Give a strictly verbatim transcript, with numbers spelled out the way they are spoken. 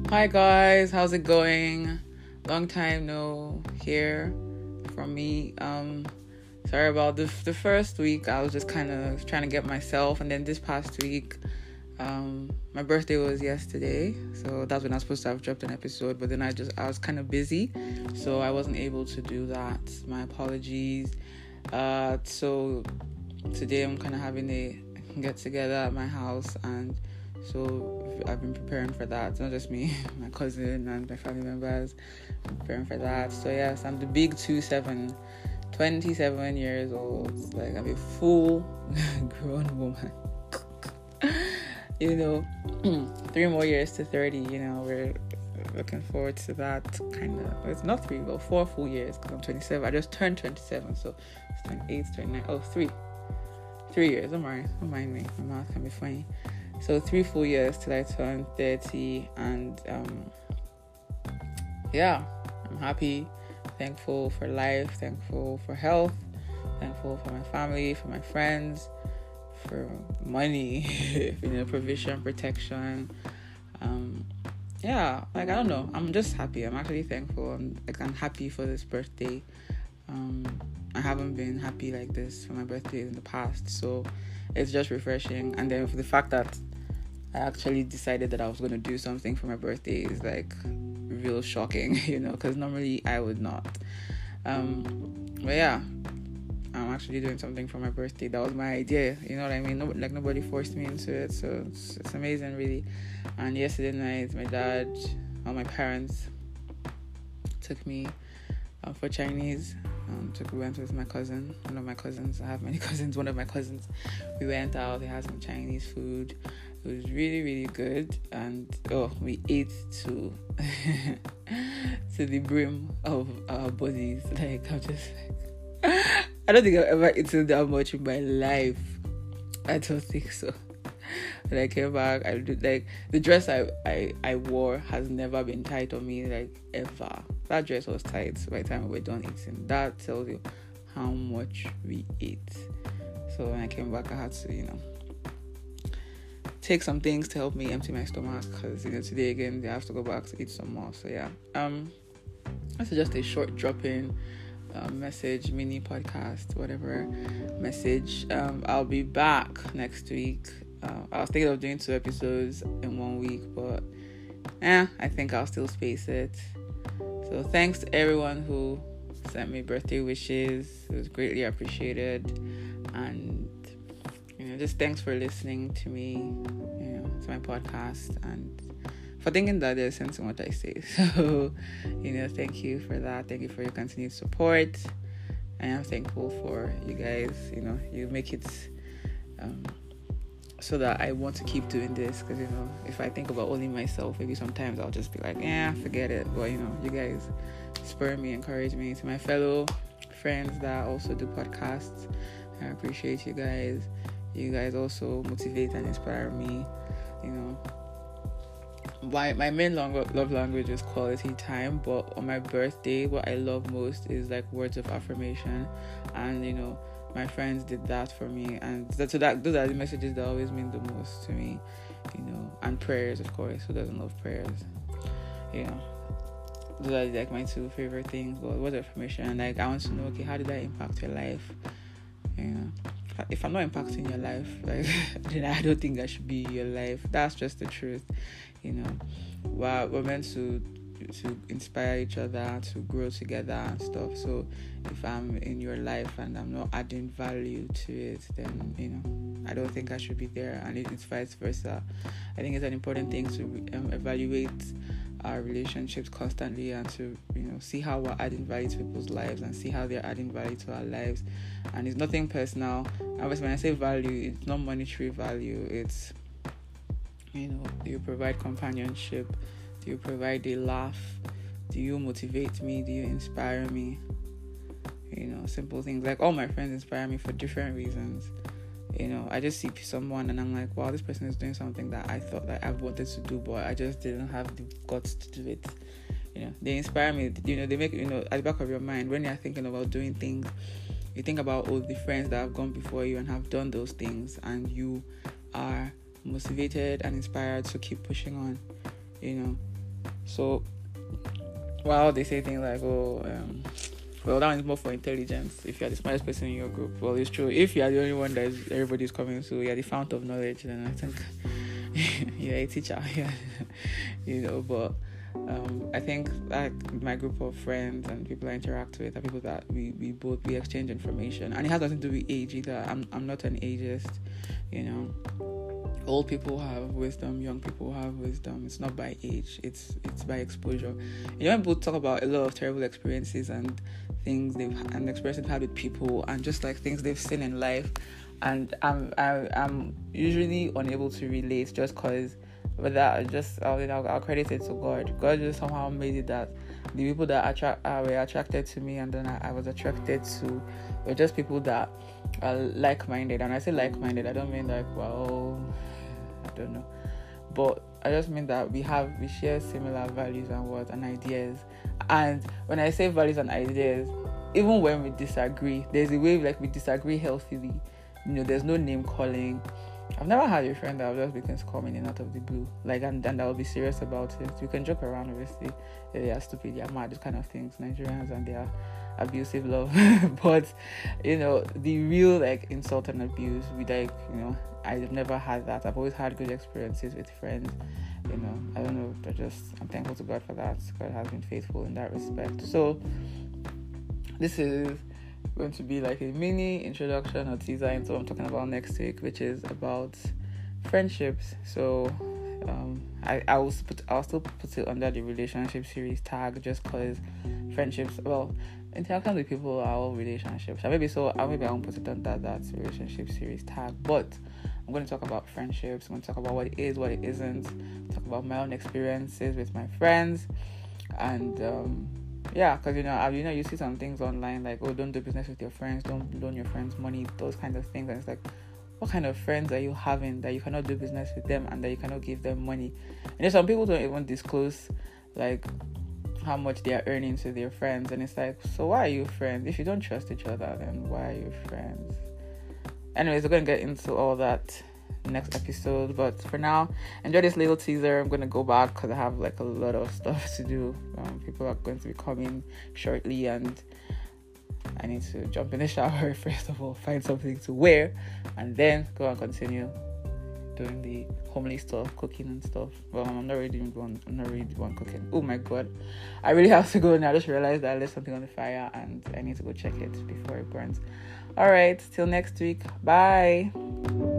Hi guys, how's it going? Long time no hear from me. Um, sorry about the the first week. I was just kind of trying to get myself, and then this past week, um, my birthday was yesterday, so that's when I was supposed to have dropped an episode. But then I just I was kind of busy, so I wasn't able to do that. My apologies. Uh, so today I'm kind of having a get together at my house, and so I've been preparing for that. It's not just me, my cousin and my family members. I'm preparing for that. So yes, I'm the big two seven, twenty-seven years old. Like I'm a full grown woman. You know, three more years to thirty. You know, we're looking forward to that kind of. It's not three, but four full years because I'm twenty-seven. I just turned twenty-seven, so it's twenty-eight, twenty-nine. Oh, three. Three years. Don't worry. Don't mind me. My mouth can be funny. So three full years till I turn thirty, and um, yeah, I'm happy, thankful for life, thankful for health, thankful for my family, for my friends, for money, you know, provision, protection. Um, yeah, like I don't know, I'm just happy. I'm actually thankful. I'm like I'm happy for this birthday. Um, I haven't been happy like this for my birthday in the past, so it's just refreshing. And then for the fact that I actually decided that I was going to do something for my birthday is like real shocking, you know, because normally I would not. Um, but yeah, I'm actually doing something for my birthday. That was my idea, you know what I mean? No, like nobody forced me into it, so it's, it's amazing, really. And yesterday night, my dad, or my parents took me um, for Chinese. Um, took we went with my cousin, one of my cousins. I have many cousins. One of my cousins. We went out. They had some Chinese food. It was really, really good. And oh, we ate to to the brim of our bodies. Like I'm just like, I don't think I've ever eaten that much in my life. I don't think so. When I came back, I did like the dress I, I, I wore has never been tight on me, like ever. That dress was tight by the time we were done eating. That tells you how much we ate. So when I came back, I had to, you know, take some things to help me empty my stomach, because you know today again they have to go back to eat some more. So yeah, um, this is just a short drop-in um, message, mini podcast, whatever message. Um, I'll be back next week. Uh, I was thinking of doing two episodes in one week, but eh, I think I'll still space it. So thanks to everyone who sent me birthday wishes. It was greatly appreciated. And, you know, just thanks for listening to me, you know, to my podcast, and for thinking that there's sense in what I say. So, you know, thank you for that. Thank you for your continued support. I am thankful for you guys. You know, you make it... Um, so that I want to keep doing this, because you know if I think about only myself, maybe sometimes I'll just be like, yeah, forget it. But you know, you guys spur me, encourage me. To my fellow friends that also do podcasts, I appreciate you guys. You guys also motivate and inspire me. You know, my my main long, love language is quality time, but on my birthday, what I love most is like words of affirmation. And you know, my friends did that for me, and that, so that those are the messages that always mean the most to me, you know. And prayers, of course. Who doesn't love prayers? You know, those are like my two favorite things. But words of affirmation, and like I want to know, okay, how did that impact your life? You know, if I'm not impacting your life, like then I don't think I should be in your life. That's just the truth, you know. Well, we're meant to to inspire each other, to grow together and stuff. So if I'm in your life and I'm not adding value to it, then you know I don't think I should be there, and it's vice versa. I think it's an important thing to um, evaluate our relationships constantly, and to you know see how we're adding value to people's lives and see how they're adding value to our lives. And it's nothing personal. Obviously, when I say value, it's not monetary value. It's, you know, do you provide companionship? Do you provide a laugh? Do you motivate me? Do you inspire me? You know, simple things. Like all my friends inspire me for different reasons. You know, I just see someone and I'm like, wow, this person is doing something that I thought that I wanted to do, but I just didn't have the guts to do it. You know, they inspire me. You know, they make, you know, at the back of your mind, when you're thinking about doing things, you think about all the friends that have gone before you and have done those things, and you are motivated and inspired to keep pushing on. You know, So while they say things like, oh, um, well, that one's more for intelligence. If you're the smartest person in your group, well, it's true. If you're the only one that is, everybody's coming to, you're the fount of knowledge, then I think you're a teacher. Yeah. You know, but um, I think like my group of friends and people I interact with are people that we, we both we exchange information, and it has nothing to do with age either. I'm I'm not an ageist, you know. Old people have wisdom, young people have wisdom. It's not by age, it's it's by exposure. You know, when people talk about a lot of terrible experiences and things they've and experiences they've had with people, and just like things they've seen in life, and I'm I, I'm usually unable to relate just because. But that I just I'll, I'll, I'll credit it to God. God just somehow made it that the people that attract uh, were attracted to me, and then I, I was attracted to, were just people that are like-minded. And I say like-minded, I don't mean like, well, I don't know, but I just mean that we have we share similar values and words and ideas. And when I say values and ideas, even when we disagree, there's a way like we disagree healthily. You know, there's no name calling. I've never had a friend that will just begin to call me in out of the blue, like, and, and that will be serious about it. You can joke around, obviously. They are stupid, they are mad, those kind of things. Nigerians and their abusive love, but you know, the real like insult and abuse, we like, you know, I've never had that. I've always had good experiences with friends. You know, I don't know. I just I'm thankful to God for that. God has been faithful in that respect. So this is going to be like a mini introduction or teaser into what I'm talking about next week, which is about friendships. So um I, I will put I'll still put it under the relationship series tag, just because friendships, well, interactions with people are all relationships. So maybe so I maybe I won't put it under that relationship series tag, but I'm going to talk about friendships. I'm going to talk about what it is, what it isn't, talk about my own experiences with my friends, and um yeah, because you know, I, you know, you see some things online like, oh, don't do business with your friends, don't loan your friends money, those kinds of things, and it's like, what kind of friends are you having that you cannot do business with them and that you cannot give them money? And then some people don't even disclose like how much they are earning to their friends, and it's like, so why are you friends? If you don't trust each other, then why are you friends? Anyways, we're gonna get into all that next episode, but for now, enjoy this little teaser. I'm gonna go back because I have like a lot of stuff to do. Um, people are going to be coming shortly, and I need to jump in the shower first of all, find something to wear, and then go and continue doing the homely stuff, cooking and stuff. Well, I'm not really doing one. I'm not really the one cooking. Oh my god, I really have to go now. I just realized that I left something on the fire, and I need to go check it before it burns. All right, till next week. Bye.